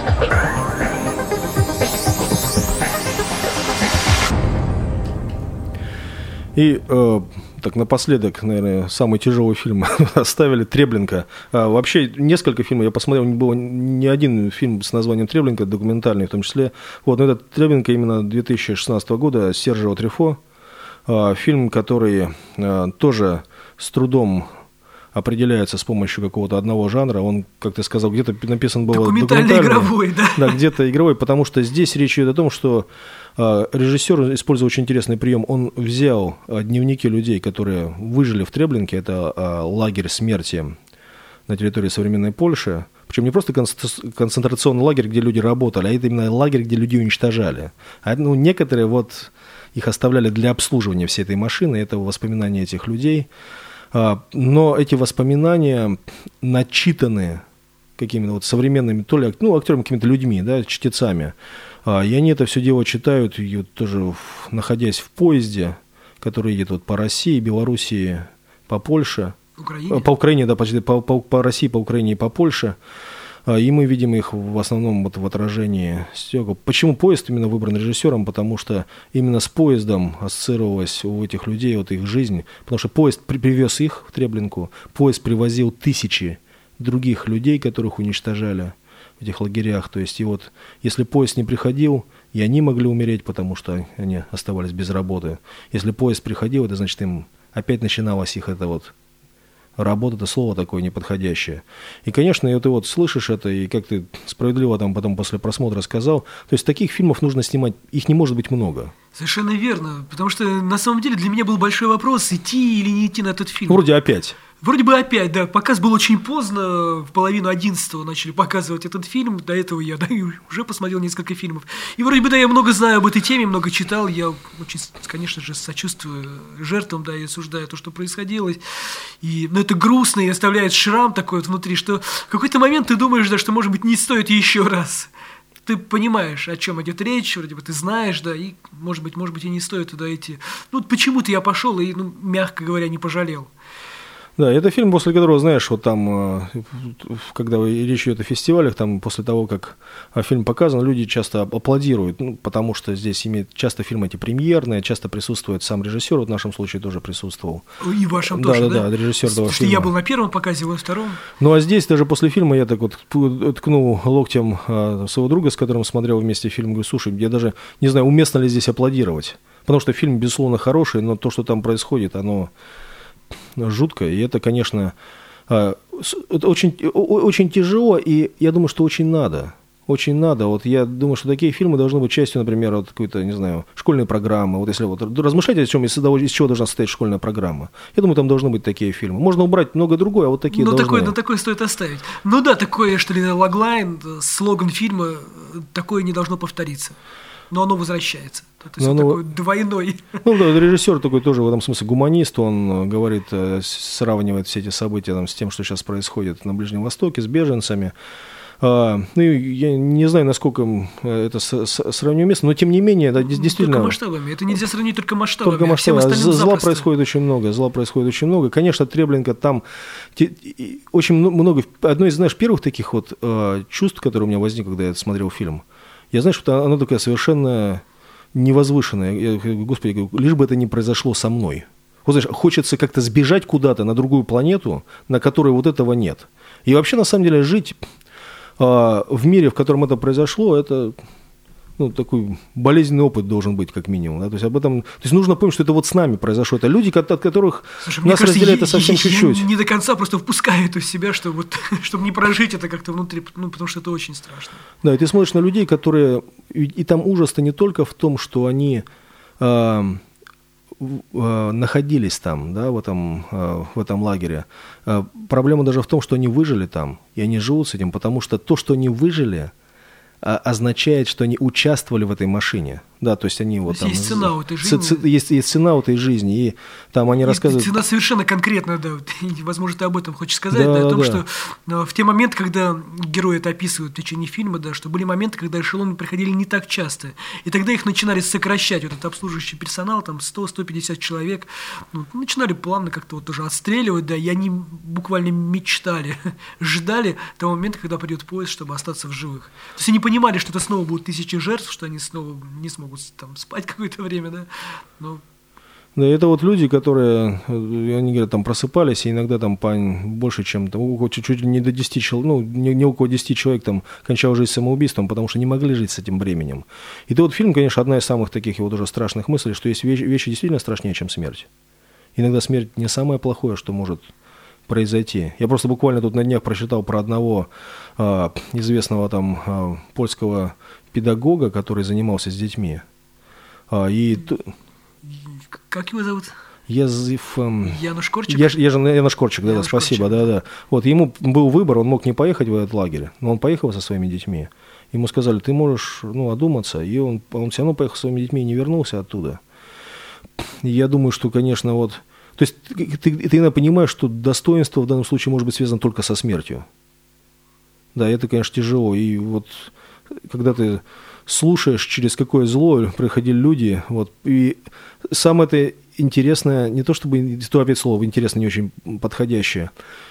И так напоследок, наверное, самый тяжелый фильм оставили «Треблинка». Вообще несколько фильмов я посмотрел, не было ни один фильм с названием «Треблинка», документальный в том числе. Вот, но этот «Треблинка» именно 2016 года, Сержио Трюфо. Фильм, который тоже с трудом определяется с помощью какого-то одного жанра. Он, как ты сказал, где-то написан был документально-игровой, да? Да, где-то игровой, потому что здесь речь идет о том, что режиссер использовал очень интересный прием. Он взял дневники людей, которые выжили в Треблинке, это лагерь смерти на территории современной Польши. Причем не просто концентрационный лагерь, где люди работали, а это именно лагерь, где людей уничтожали. А, ну, некоторые вот их оставляли для обслуживания всей этой машины, это воспоминания этих людей. Но эти воспоминания начитаны какими-то вот современными, то ли актерами, какими-то людьми, да, чтецами. И они это все дело читают, и вот тоже находясь в поезде, который едет вот по России, Белоруссии, по Польше. Украине? По Украине, да, почти по России, по Украине и по Польше. И мы видим их в основном вот в отражении стекол. Почему поезд именно выбран режиссером? Потому что именно с поездом ассоциировалась у этих людей вот их жизнь. Потому что поезд привез их в Треблинку, поезд привозил тысячи других людей, которых уничтожали в этих лагерях. То есть, и вот если поезд не приходил, и они могли умереть, потому что они оставались без работы. Если поезд приходил, это значит, им опять начиналась их это вот работа, это слово такое неподходящее. И, конечно, и ты вот слышишь это, и как ты справедливо там потом после просмотра сказал, то есть таких фильмов нужно снимать, их не может быть много. Совершенно верно, потому что на самом деле для меня был большой вопрос, идти или не идти на этот фильм. Вроде опять. Вроде бы опять, да, показ был очень поздно, в половину 11-го начали показывать этот фильм, до этого я, да, уже посмотрел несколько фильмов. И вроде бы, да, я много знаю об этой теме, много читал, я очень, конечно же, сочувствую жертвам, да, и осуждаю то, что происходило. И, ну, это грустно и оставляет шрам такой вот внутри, что в какой-то момент ты думаешь, да, что, может быть, не стоит еще раз. Ты понимаешь, о чем идет речь, вроде бы ты знаешь, да, и, может быть, и не стоит туда идти. Ну, почему-то я пошел и, ну, мягко говоря, не пожалел. Да, это фильм, после которого, знаешь, вот там, когда речь идет о фестивалях, там после того, как фильм показан, люди часто аплодируют, ну, потому что здесь часто фильмы эти премьерные, часто присутствует сам режиссер, вот в нашем случае тоже присутствовал. И в вашем тоже, да? Да, режиссер этого фильма. Потому что я был на первом показе, вы на втором. Ну, а здесь даже после фильма я так вот ткнул локтем своего друга, с которым смотрел вместе фильм, говорю, слушай, я даже не знаю, уместно ли здесь аплодировать, потому что фильм, безусловно, хороший, но то, что там происходит, оно жутко, и это, конечно, это очень тяжело, и я думаю, что очень надо. Очень надо. Вот я думаю, что такие фильмы должны быть частью, например, вот какой-то, не знаю, школьной программы. Вот если вот размышлять о чем, из чего должна состоять школьная программа. Я думаю, там должны быть такие фильмы. можно убрать много другое, а вот такие должны. Такое стоит оставить. Ну да, такое, что ли, логлайн, слоган фильма, такое не должно повториться. Но оно возвращается. То есть он такой двойной. Ну да, режиссер такой тоже в этом смысле гуманист. Он говорит, сравнивает все эти события там, с тем, что сейчас происходит на Ближнем Востоке, с беженцами. Ну, я не знаю, насколько это сравниваю место, но тем не менее, да, действительно. Только масштабами. Это нельзя сравнить только масштабами. Только масштабами. Зла происходит очень много. Конечно, Треблинка там очень много. Одно из, знаешь, первых таких вот чувств, которые у меня возникло, когда я смотрел фильм. Я знаю, что она такая совершенно невозвышенная. Господи, лишь бы это не произошло со мной. Вот, знаешь, хочется как-то сбежать куда-то на другую планету, на которой вот этого нет. И вообще, на самом деле, жить в мире, в котором это произошло, это такой болезненный опыт должен быть, как минимум. Да? То есть об этом, то есть нужно помнить, что это вот с нами произошло. Это люди, от которых нас разделяет это совсем чуть-чуть. Я не до конца просто впускаю это в себя, чтобы не прожить это как-то внутри, потому что это очень страшно. Да, и ты смотришь на людей, которые... И там ужас-то не только в том, что они находились там, да, в этом лагере. Проблема даже в том, что они выжили там, и они живут с этим, потому что то, что они выжили, означает, что они участвовали в этой машине. Да, то есть они вот там... Есть цена у этой жизни. Есть цена у этой жизни, и там они рассказывают... Цена совершенно конкретная, да. Возможно, ты об этом хочешь сказать, да, о том, что в те моменты, когда герои это описывают в течение фильма, да, что были моменты, когда эшелоны приходили не так часто, и тогда их начинали сокращать, вот этот обслуживающий персонал, там 100-150 человек, начинали плавно как-то вот тоже отстреливать, да, и они буквально мечтали, ждали того момента, когда придет поезд, чтобы остаться в живых. То есть они понимали, что это снова будут тысячи жертв, что они снова не смогут там спать какое-то время, да. Но... Да, это вот люди, которые, они говорят, там просыпались, и иногда там больше, чем там, чуть-чуть не до 10 человек, не около 10 человек там кончал жизнь самоубийством, потому что не могли жить с этим бременем. И вот фильм, конечно, одна из самых таких его тоже страшных мыслей, что есть вещи действительно страшнее, чем смерть. Иногда смерть не самое плохое, что может произойти. Я просто буквально тут на днях прочитал про одного известного там польского педагога, который занимался с детьми. Как его зовут? Януш Корчик? Януш Корчик, да, спасибо, да. Вот, ему был выбор, он мог не поехать в этот лагерь, но он поехал со своими детьми. Ему сказали, ты можешь одуматься, и он все равно поехал со своими детьми и не вернулся оттуда. И я думаю, что, конечно, вот... То есть ты иногда понимаешь, что достоинство в данном случае может быть связано только со смертью. Да, это, конечно, тяжело. И вот когда ты слушаешь, через какое зло проходили люди, вот, и самое это интересное, не то чтобы, то опять слово интересное, не очень подходящее,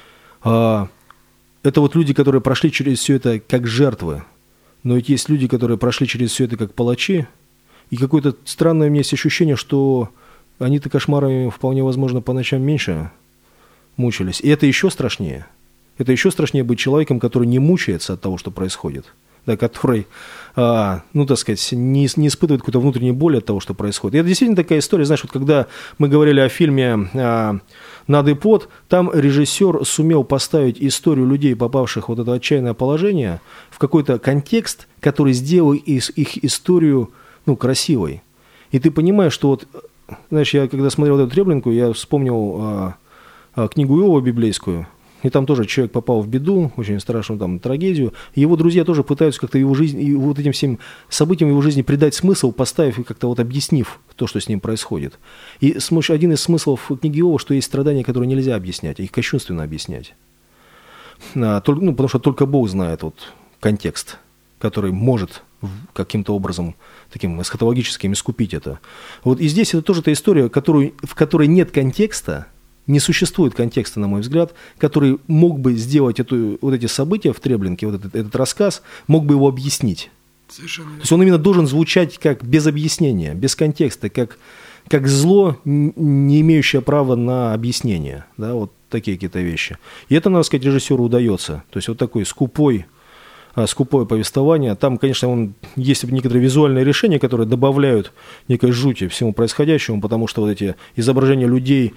это вот люди, которые прошли через все это как жертвы, но ведь есть люди, которые прошли через все это как палачи, и какое-то странное у меня есть ощущение, что они-то кошмарами вполне возможно по ночам меньше мучились, и это еще страшнее. Это еще страшнее быть человеком, который не мучается от того, что происходит, да, который, ну, так сказать, не испытывает какой-то внутренней боли от того, что происходит. И это действительно такая история, знаешь, вот когда мы говорили о фильме «Над и под», там режиссер сумел поставить историю людей, попавших в вот это отчаянное положение, в какой-то контекст, который сделал их историю, ну, красивой. И ты понимаешь, что вот, знаешь, я когда смотрел эту Треплинку, я вспомнил книгу Иова библейскую. И там тоже человек попал в беду, очень страшную там трагедию. И его друзья тоже пытаются как-то его жизнь, и вот этим всем событиям его жизни придать смысл, поставив и как-то вот объяснив то, что с ним происходит. И один из смыслов книги Иова, что есть страдания, которые нельзя объяснять, их кощунственно объяснять. Ну, потому что только Бог знает вот контекст, который может каким-то образом таким эсхатологическим искупить это. Вот и здесь это тоже та история, в которой нет контекста. Не существует контекста, на мой взгляд, который мог бы сделать вот эти события в Треплинке, вот этот рассказ, мог бы его объяснить. Совершенно. То есть он именно должен звучать как без объяснения, без контекста, как зло, не имеющее права на объяснение. Да, вот такие какие-то вещи. И это, надо сказать, режиссеру удается. То есть вот такой скупое повествование. Там, конечно, есть некоторые визуальные решения, которые добавляют некой жути всему происходящему, потому что вот эти изображения людей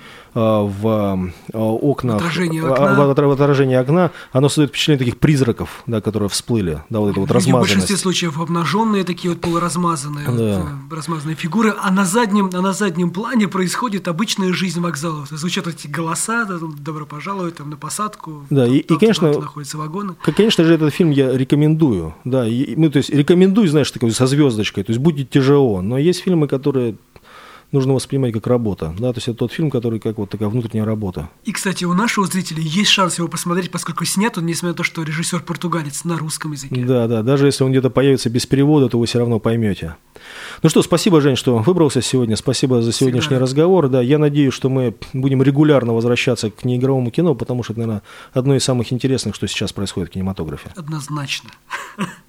в окнах, в отражении окна, оно создает впечатление таких призраков, да, которые всплыли, да, вот это вот размазанность. В большинстве случаев обнаженные такие вот полуразмазанные, да. Размазанные фигуры, а на заднем плане происходит обычная жизнь вокзалов. Звучат эти голоса, да, «Добро пожаловать там, на посадку», да, и конечно, находятся вагоны. Конечно же, этот фильм я рекомендую, да, то есть рекомендую, знаешь, такой со звездочкой, то есть будет тяжело, но есть фильмы, которые нужно воспринимать как работа, да, то есть это тот фильм, который как вот такая внутренняя работа. И, кстати, у нашего зрителя есть шанс его посмотреть, поскольку снят он, несмотря на то, что режиссер португалец, на русском языке. Да, даже если он где-то появится без перевода, то вы все равно поймете. Ну что, спасибо, Жень, что выбрался сегодня, спасибо за сегодняшний разговор, да, я надеюсь, что мы будем регулярно возвращаться к неигровому кино, потому что это, наверное, одно из самых интересных, что сейчас происходит в кинематографе. Однозначно.